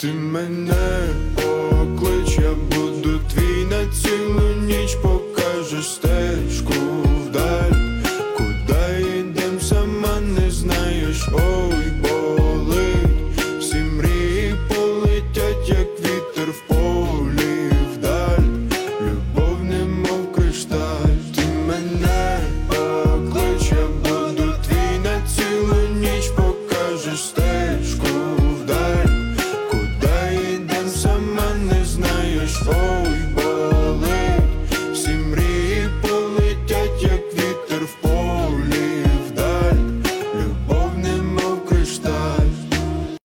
Ти мене поклич, я буду твій на цілу ніч.